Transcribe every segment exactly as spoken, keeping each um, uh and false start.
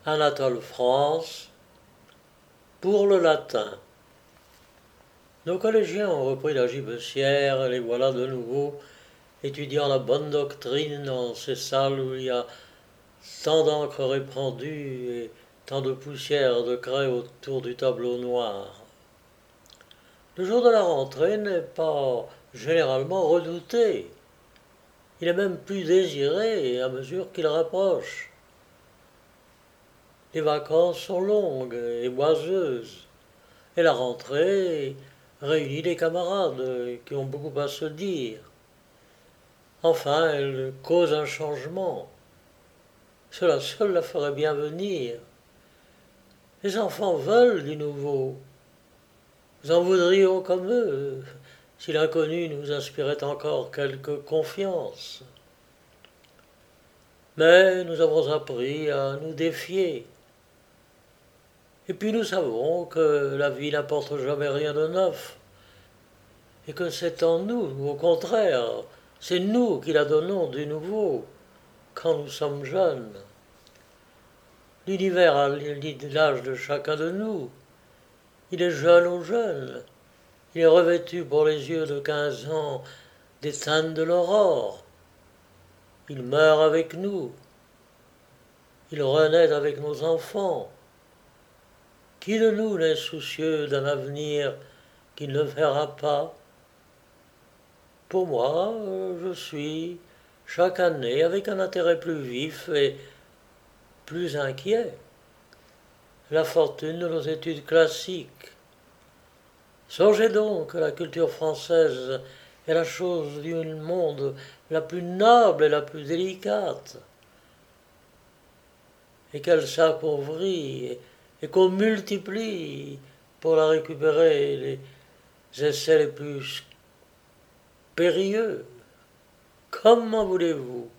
Anatole France, pour le latin. Nos collégiens ont repris la gibecière et les voilà de nouveau étudiant la bonne doctrine dans ces salles où il y a tant d'encre répandue et tant de poussière de craie autour du tableau noir. Le jour de la rentrée n'est pas généralement redouté. Il est même plus désiré à mesure qu'il rapproche. Les vacances sont longues et boiseuses, et la rentrée réunit des camarades qui ont beaucoup à se dire. Enfin, elle cause un changement. Cela seul la ferait bien venir. Les enfants veulent du nouveau. Nous en voudrions comme eux, si l'inconnu nous inspirait encore quelque confiance. Mais nous avons appris à nous défier. Et puis nous savons que la vie n'apporte jamais rien de neuf, et que c'est en nous, au contraire, c'est nous qui la donnons du nouveau, quand nous sommes jeunes. L'univers a l'âge de chacun de nous. Il est jeune ou jeune. Il est revêtu pour les yeux de quinze ans des teintes de l'aurore. Il meurt avec nous. Il renaît avec nos enfants. Qui de nous n'est soucieux d'un avenir qu'il ne verra pas? Pour moi, je suis chaque année avec un intérêt plus vif et plus inquiet. La fortune de nos études classiques. Songez donc que la culture française est la chose du monde la plus noble et la plus délicate, et qu'elle s'appauvrit et qu'on multiplie pour la récupérer les essais les plus périlleux. Comment voulez-vous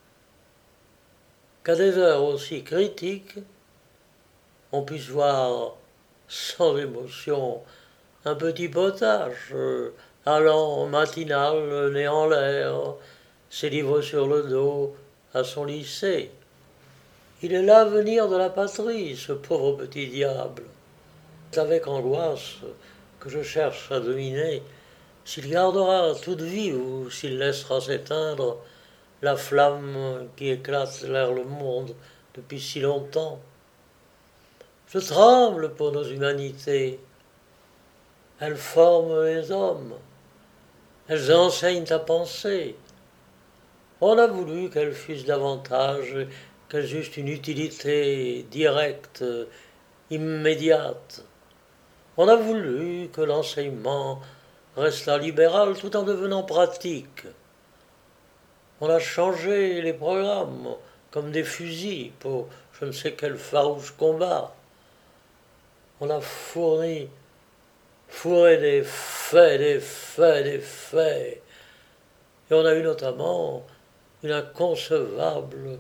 qu'à des heures aussi critiques, on puisse voir sans émotion un petit potage allant matinal, le nez en l'air, ses livres sur le dos, à son lycée? Il est l'avenir de la patrie, ce pauvre petit diable. C'est avec angoisse que je cherche à deviner s'il gardera toute vie ou s'il laissera s'éteindre la flamme qui éclaire le monde depuis si longtemps. Je tremble pour nos humanités. Elles forment les hommes. Elles enseignent à penser. On a voulu qu'elles fussent davantage, qu'elles eussent une utilité directe, immédiate. On a voulu que l'enseignement restât libéral tout en devenant pratique. On a changé les programmes comme des fusils pour je ne sais quel farouche combat. On a fourni, fourré des faits, des faits, des faits. Et on a eu notamment une inconcevable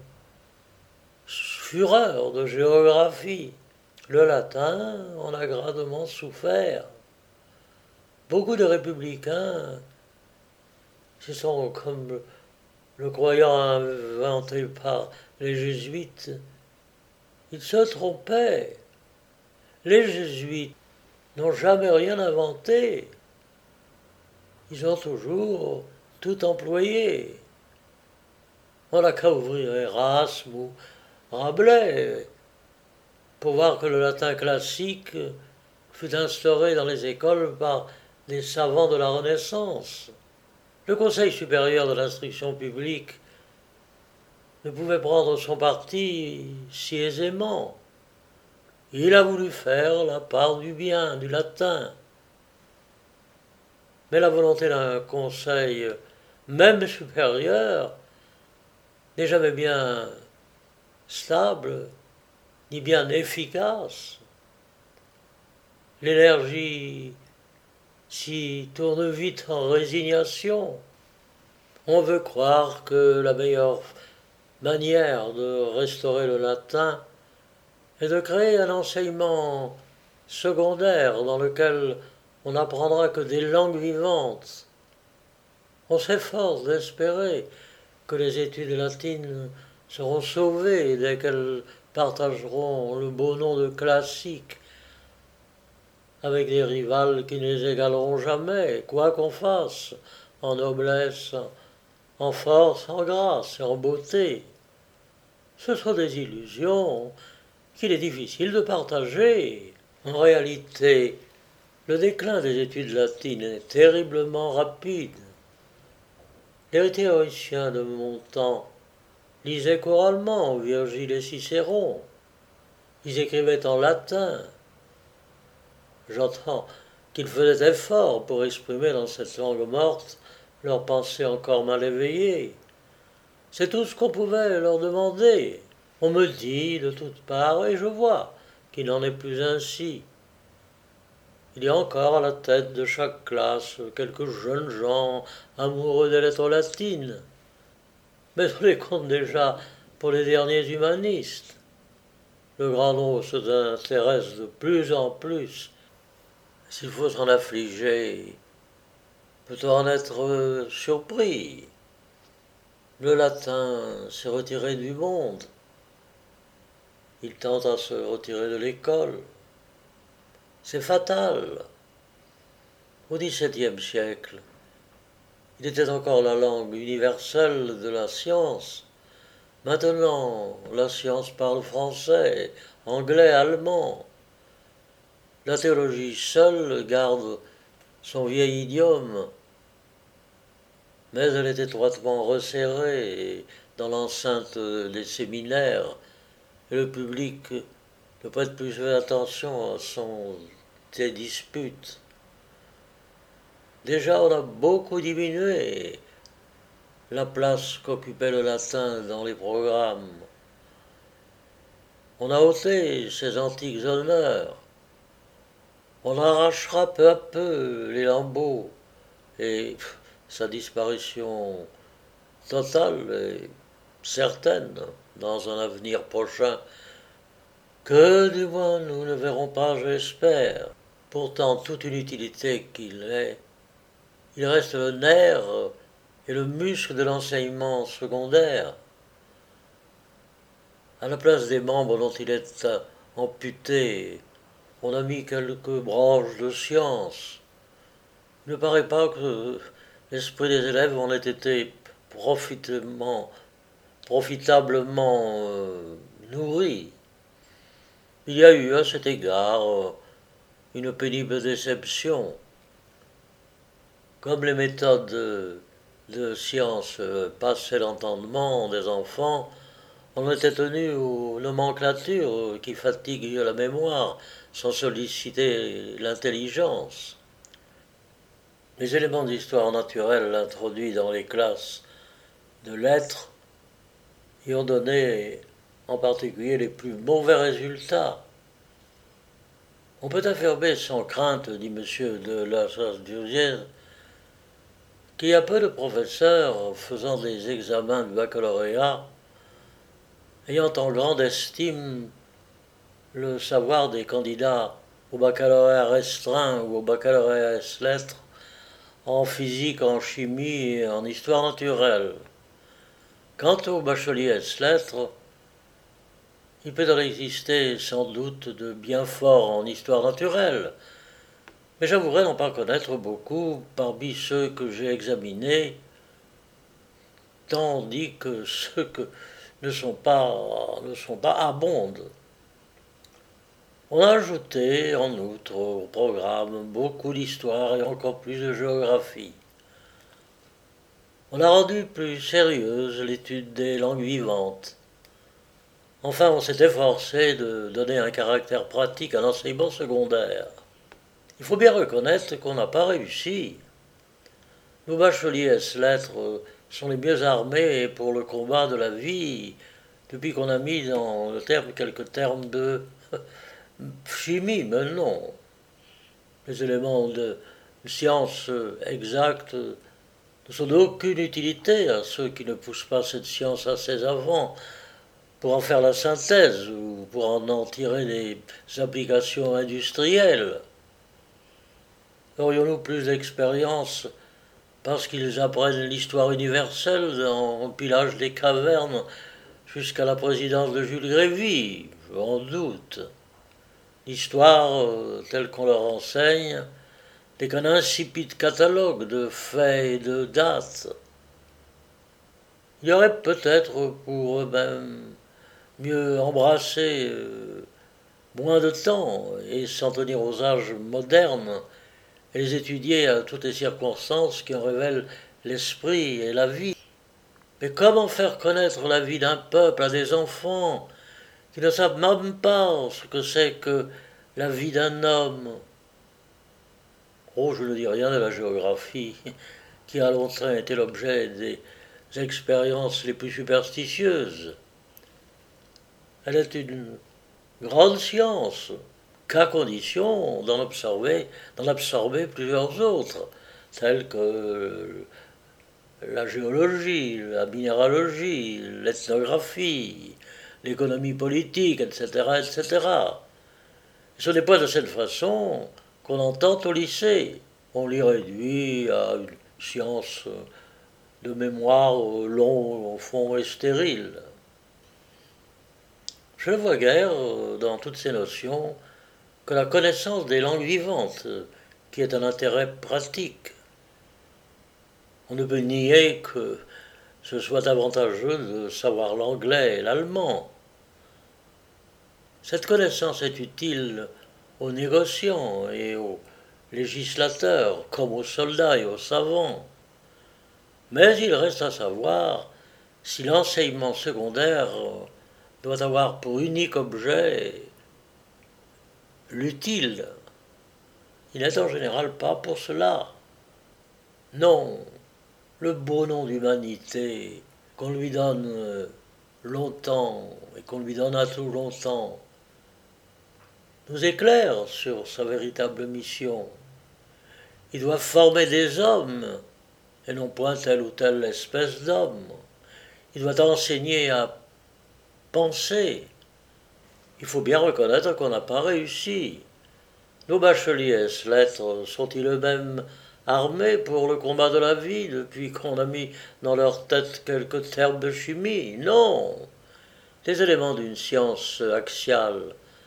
fureur de géographie. Le latin en a gradement souffert. Beaucoup de républicains, ce sont comme le, le croyant inventé par les jésuites, ils se trompaient. Les jésuites n'ont jamais rien inventé. Ils ont toujours tout employé. On n'a qu'à ouvrir Erasme ou Rabelais pour voir que le latin classique fut instauré dans les écoles par des savants de la Renaissance. Le Conseil supérieur de l'instruction publique ne pouvait prendre son parti si aisément. Il a voulu faire la part du bien, du latin. Mais la volonté d'un conseil, même supérieur, n'est jamais bien stable, ni bien efficace. L'énergie s'y tourne vite en résignation. On veut croire que la meilleure manière de restaurer le latin est de créer un enseignement secondaire dans lequel on n'apprendra que des langues vivantes. On s'efforce d'espérer que les études latines seront sauvées dès qu'elles partageront le beau nom de classiques avec des rivales qui ne les égaleront jamais, quoi qu'on fasse, en noblesse, en force, en grâce et en beauté. Ce sont des illusions qu'il est difficile de partager. En réalité, le déclin des études latines est terriblement rapide. Les théoriciens de mon temps lisaient couramment Virgile et Cicéron. Ils écrivaient en latin. J'entends qu'ils faisaient effort pour exprimer dans cette langue morte leurs pensées encore mal éveillées. C'est tout ce qu'on pouvait leur demander. On me dit de toutes parts, et je vois qu'il n'en est plus ainsi. Il y a encore à la tête de chaque classe quelques jeunes gens amoureux des lettres latines. Mais on les compte déjà pour les derniers humanistes. Le grand nombre s'intéresse de plus en plus. S'il faut s'en affliger, peut-on en être surpris? Le latin s'est retiré du monde. Il tente à se retirer de l'école. C'est fatal. Au dix-septième siècle, il était encore la langue universelle de la science. Maintenant, la science parle français, anglais, allemand. La théologie seule garde son vieil idiome, mais elle est étroitement resserrée dans l'enceinte des séminaires, et le public ne prête plus attention à son des disputes. Déjà, on a beaucoup diminué la place qu'occupait le latin dans les programmes. On a ôté ses antiques honneurs. On arrachera peu à peu les lambeaux et sa disparition totale est certaine dans un avenir prochain que du moins nous ne verrons pas, j'espère. Pourtant, toute une utilité qu'il est, il reste le nerf et le muscle de l'enseignement secondaire. À la place des membres dont il est amputé, on a mis quelques branches de science. Il ne paraît pas que l'esprit des élèves en ait été profitablement, profitablement euh, nourri. Il y a eu à cet égard une pénible déception. Comme les méthodes de, de science passaient l'entendement des enfants, on était tenu aux nomenclatures qui fatiguent la mémoire sans solliciter l'intelligence. Les éléments d'histoire naturelle introduits dans les classes de lettres y ont donné en particulier les plus mauvais résultats. On peut affirmer sans crainte, dit M. de la Chasse-Durzière, qu'il y a peu de professeurs faisant des examens du baccalauréat ayant en grande estime le savoir des candidats au baccalauréat restreint ou au baccalauréat ès-lettres en physique, en chimie et en histoire naturelle. Quant au bachelier ès-lettres, il peut en exister sans doute de bien forts en histoire naturelle, mais j'avouerai n'en pas connaître beaucoup parmi ceux que j'ai examinés, tandis que ceux que ne sont pas, ne sont pas abondent. On a ajouté, en outre, au programme beaucoup d'histoire et encore plus de géographie. On a rendu plus sérieuse l'étude des langues vivantes. Enfin, on s'est efforcé de donner un caractère pratique à l'enseignement secondaire. Il faut bien reconnaître qu'on n'a pas réussi. Nos bacheliers ès-lettres sont les mieux armés pour le combat de la vie, depuis qu'on a mis dans le terme quelques termes de chimie, mais non. Les éléments de science exacte ne sont d'aucune utilité à ceux qui ne poussent pas cette science assez avant pour en faire la synthèse ou pour en tirer des applications industrielles. Aurions-nous plus d'expérience parce qu'ils apprennent l'histoire universelle dans le pillage des cavernes jusqu'à la présidence de Jules Grévy, je en doute. L'histoire, euh, telle qu'on leur enseigne, n'est qu'un insipide catalogue de faits et de dates. Il y aurait peut-être pour eux-mêmes mieux embrasser euh, moins de temps et s'en tenir aux âges modernes et les étudier à toutes les circonstances qui en révèlent l'esprit et la vie. Mais comment faire connaître la vie d'un peuple à des enfants qui ne savent même pas ce que c'est que la vie d'un homme? Oh, je ne dis rien de la géographie, qui a longtemps été l'objet des expériences les plus superstitieuses. Elle est une grande science, qu'à condition d'en absorber, d'en absorber plusieurs autres, telles que la géologie, la minéralogie, l'ethnographie, l'économie politique, et cetera, et cetera. Ce n'est pas de cette façon qu'on entend au lycée. On l'y réduit à une science de mémoire long, au fond, et stérile. Je ne vois guère, dans toutes ces notions, que la connaissance des langues vivantes, qui est un intérêt pratique. On ne peut nier que ce soit avantageux de savoir l'anglais et l'allemand. Cette connaissance est utile aux négociants et aux législateurs, comme aux soldats et aux savants. Mais il reste à savoir si l'enseignement secondaire doit avoir pour unique objet l'utile. Il n'est en général pas pour cela. Non, le beau nom d'humanité qu'on lui donne longtemps et qu'on lui donna tout longtemps nous éclaire sur sa véritable mission. Il doit former des hommes et non point telle ou telle espèce d'homme. Il doit enseigner à penser. Il faut bien reconnaître qu'on n'a pas réussi. Nos bacheliers lettres sont-ils eux-mêmes armés pour le combat de la vie depuis qu'on a mis dans leur tête quelques termes de chimie? Non. Les éléments d'une science axiale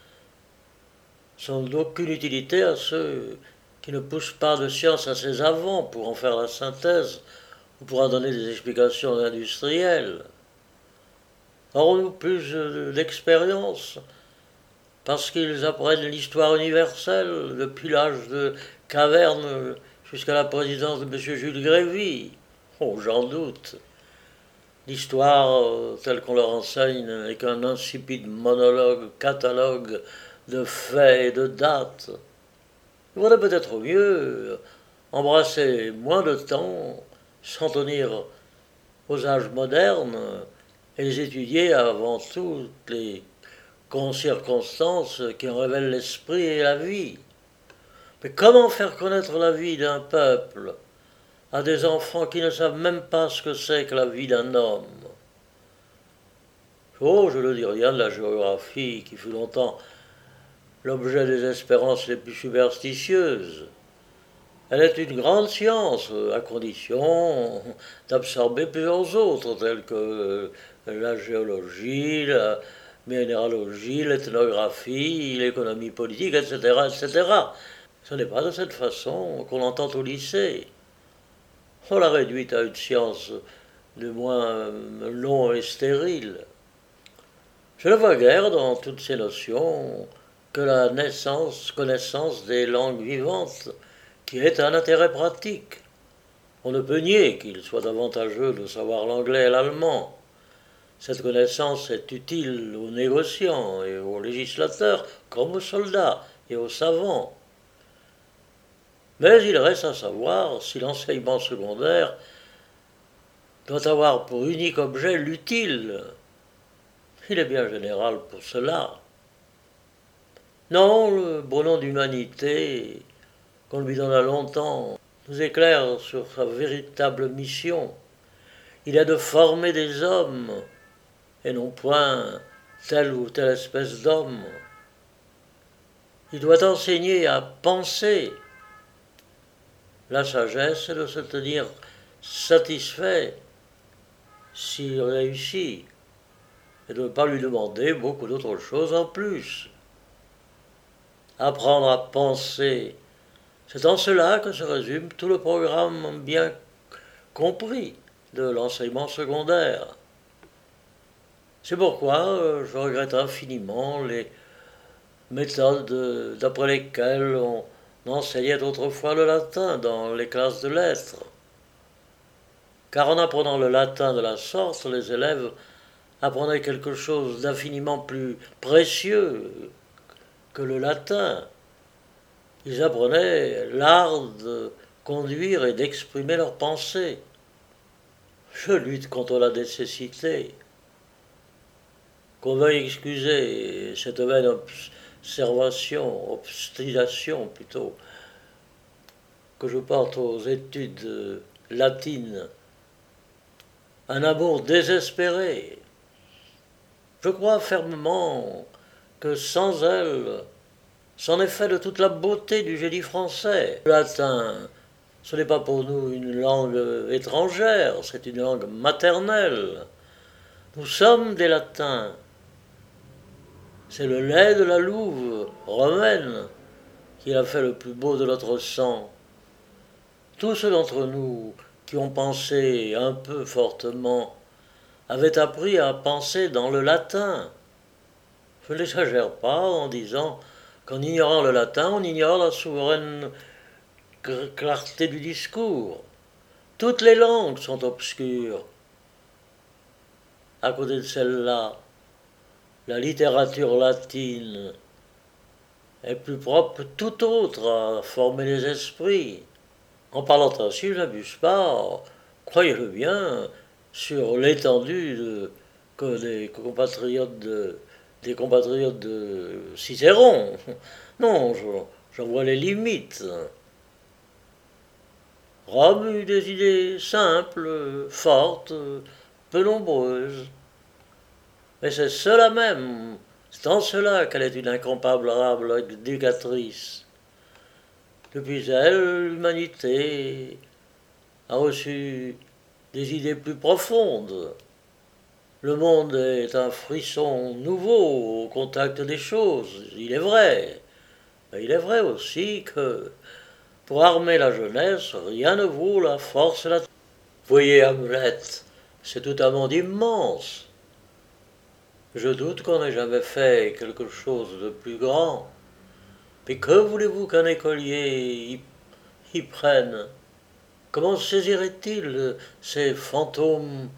sont d'aucune utilité à ceux qui ne poussent pas de science assez avant pour en faire la synthèse ou pour en donner des explications industrielles. Aurons-nous plus d'expérience parce qu'ils apprennent l'histoire universelle depuis l'âge de caverne jusqu'à la présidence de M. Jules Grévy? Oh, j'en doute. L'histoire, telle qu'on leur enseigne, n'est qu'un insipide monologue, catalogue de faits et de dates. Il vaudrait peut-être mieux embrasser moins de temps, s'en tenir aux âges modernes et les étudier avant toutes les circonstances qui en révèlent l'esprit et la vie. Mais comment faire connaître la vie d'un peuple à des enfants qui ne savent même pas ce que c'est que la vie d'un homme? Oh, je ne dis rien de la géographie qui fut longtemps l'objet des espérances les plus superstitieuses. Elle est une grande science, à condition d'absorber plusieurs autres, telles que la géologie, la minéralogie, l'ethnographie, l'économie politique, et cetera, et cetera. Ce n'est pas de cette façon qu'on l'entend au lycée. On l'a réduite à une science de moins long et stérile. Je ne vois guère dans toutes ces notions que la naissance, connaissance des langues vivantes, qui est un intérêt pratique. On ne peut nier qu'il soit avantageux de savoir l'anglais et l'allemand. Cette connaissance est utile aux négociants et aux législateurs, comme aux soldats et aux savants. Mais il reste à savoir si l'enseignement secondaire doit avoir pour unique objet l'utile. Il est bien général pour cela. Non, le beau nom d'humanité, qu'on lui donna longtemps, nous éclaire sur sa véritable mission. Il est de former des hommes, et non point telle ou telle espèce d'homme. Il doit enseigner à penser. La sagesse est de se tenir satisfait s'il réussit. et de ne pas lui demander beaucoup d'autres choses en plus. Apprendre à penser, c'est en cela que se résume tout le programme bien compris de l'enseignement secondaire. C'est pourquoi euh, je regrette infiniment les méthodes d'après lesquelles on enseignait autrefois le latin dans les classes de lettres. Car en apprenant le latin de la sorte, les élèves apprenaient quelque chose d'infiniment plus précieux que le latin. Ils apprenaient l'art de conduire et d'exprimer leurs pensées. Je lutte contre la nécessité. Qu'on veuille excuser cette vaine observation, obstination plutôt, que je porte aux études latines, un amour désespéré. Je crois fermement que sans elle, c'en est fait de toute la beauté du génie français. Le latin, ce n'est pas pour nous une langue étrangère, c'est une langue maternelle. Nous sommes des latins. C'est le lait de la louve romaine qui a fait le plus beau de notre sang. Tous ceux d'entre nous qui ont pensé un peu fortement avaient appris à penser dans le latin. Je n'exagère pas en disant qu'en ignorant le latin, on ignore la souveraine clarté du discours. Toutes les langues sont obscures. À côté de celle-là, la littérature latine est plus propre que toute autre à former les esprits. En parlant ainsi, je n'abuse pas, croyez-le bien, sur l'étendue de, que des compatriotes de, des compatriotes de Cicéron. Non, j'en vois les limites. Rome eut des idées simples, fortes, peu nombreuses. Mais c'est cela même, c'est en cela qu'elle est une incomparable éducatrice. Depuis elle, l'humanité a reçu des idées plus profondes. Le monde est un frisson nouveau au contact des choses, il est vrai. Mais il est vrai aussi que, pour armer la jeunesse, rien ne vaut la force et la... Voyez Hamlet, c'est tout un monde immense. Je doute qu'on ait jamais fait quelque chose de plus grand. Mais que voulez-vous qu'un écolier y, y prenne? Comment saisirait-il ces fantômes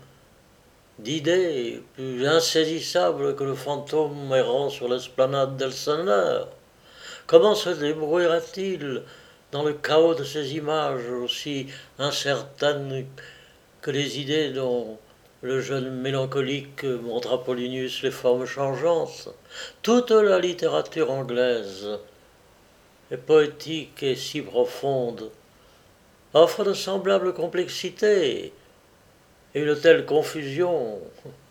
d'idées plus insaisissables que le fantôme errant sur l'esplanade d'Elseneur? Comment se débrouillera-t-il dans le chaos de ces images aussi incertaines que les idées dont le jeune mélancolique montre à Apollonius les formes changeantes? Toute la littérature anglaise est poétique et si profonde, offre de semblables complexités et une telle confusion.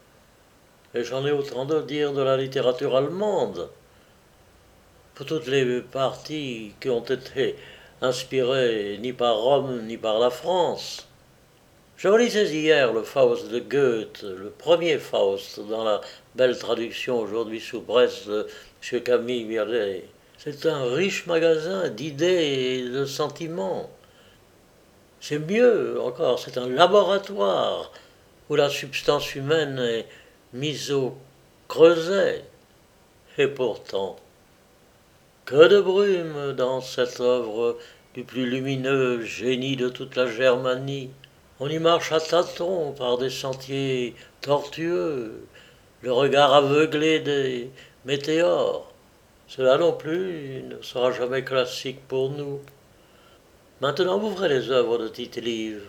Et j'en ai autant de dire de la littérature allemande, pour toutes les parties qui ont été inspirées ni par Rome ni par la France. Je relisais hier le Faust de Goethe, le premier Faust, dans la belle traduction aujourd'hui sous presse de M. Camille Miret. C'est un riche magasin d'idées et de sentiments. C'est mieux encore, c'est un laboratoire où la substance humaine est mise au creuset. Et pourtant, que de brume dans cette œuvre du plus lumineux génie de toute la Germanie. On y marche à tâtons par des sentiers tortueux, le regard aveuglé des météores. Cela non plus ne sera jamais classique pour nous. Maintenant, ouvrez les œuvres de Tite-Live.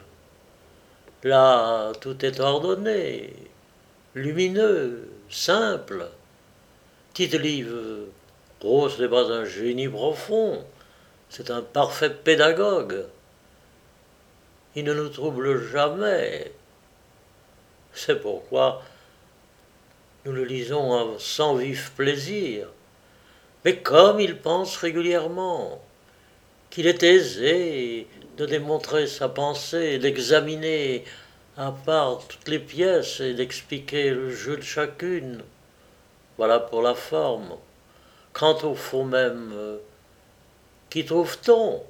Là, tout est ordonné, lumineux, simple. Tite-Live, Rose n'est pas un génie profond, c'est un parfait pédagogue. Il ne nous trouble jamais. C'est pourquoi nous le lisons sans vif plaisir. Mais comme il pense régulièrement, qu'il est aisé de démontrer sa pensée, d'examiner à part toutes les pièces et d'expliquer le jeu de chacune. Voilà pour la forme. Quant au fond même, euh, qu'y trouve-t-on?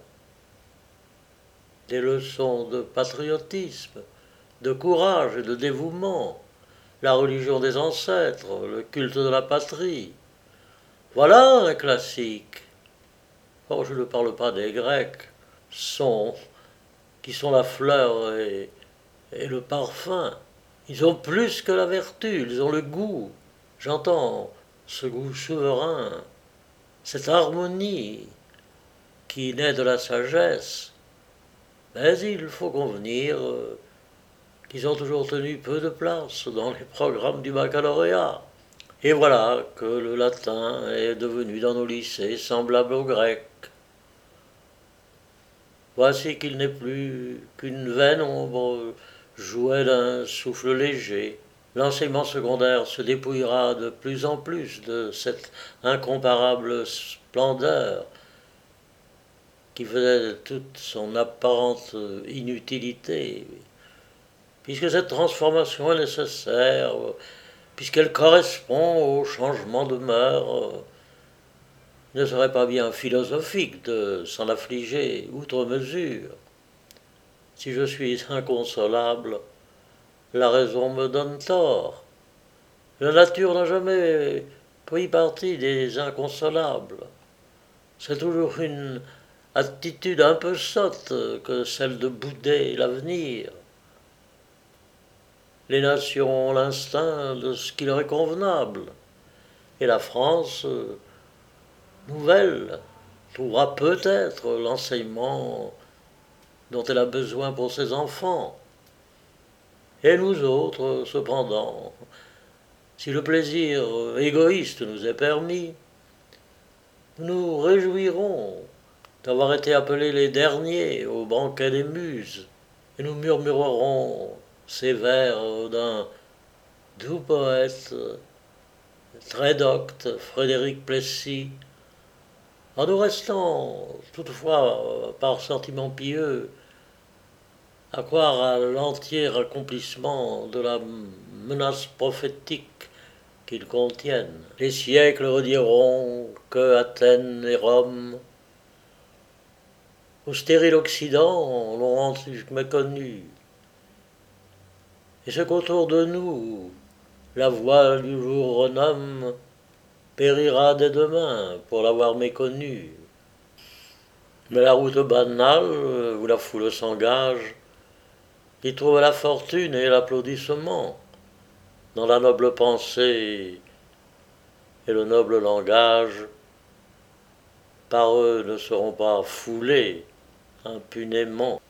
Des leçons de patriotisme, de courage et de dévouement, la religion des ancêtres, le culte de la patrie. Voilà un classique. Or, je ne parle pas des Grecs, sont, qui sont la fleur et, et le parfum. Ils ont plus que la vertu, ils ont le goût. J'entends ce goût souverain, cette harmonie qui naît de la sagesse. Mais il faut convenir euh, qu'ils ont toujours tenu peu de place dans les programmes du baccalauréat. Et voilà que le latin est devenu dans nos lycées semblable au grec. Voici qu'il n'est plus qu'une vaine ombre jouée d'un souffle léger. L'enseignement secondaire se dépouillera de plus en plus de cette incomparable splendeur qui faisait toute son apparente inutilité, puisque cette transformation est nécessaire, puisqu'elle correspond au changement de mœurs, il ne serait pas bien philosophique de s'en affliger outre mesure. Si je suis inconsolable, la raison me donne tort. La nature n'a jamais pris parti des inconsolables. C'est toujours une attitude un peu sotte que celle de bouder l'avenir. Les nations ont l'instinct de ce qui leur est convenable, et la France nouvelle trouvera peut-être l'enseignement dont elle a besoin pour ses enfants. Et nous autres, cependant, si le plaisir égoïste nous est permis, nous nous réjouirons d'avoir été appelés les derniers au banquet des muses, et nous murmurerons ces vers d'un doux poète très docte, Frédéric Plessis, en nous restant toutefois par sentiment pieux à croire à l'entier accomplissement de la menace prophétique qu'ils contiennent. Les siècles rediront que Athènes et Rome, au stérile Occident, l'ont rendu méconnu, et ce qu'autour de nous la voile du jour renomme périra dès demain pour l'avoir méconnu. Mais la route banale, où la foule s'engage, y trouve la fortune et l'applaudissement, dans la noble pensée et le noble langage, par eux ne seront pas foulés impunément.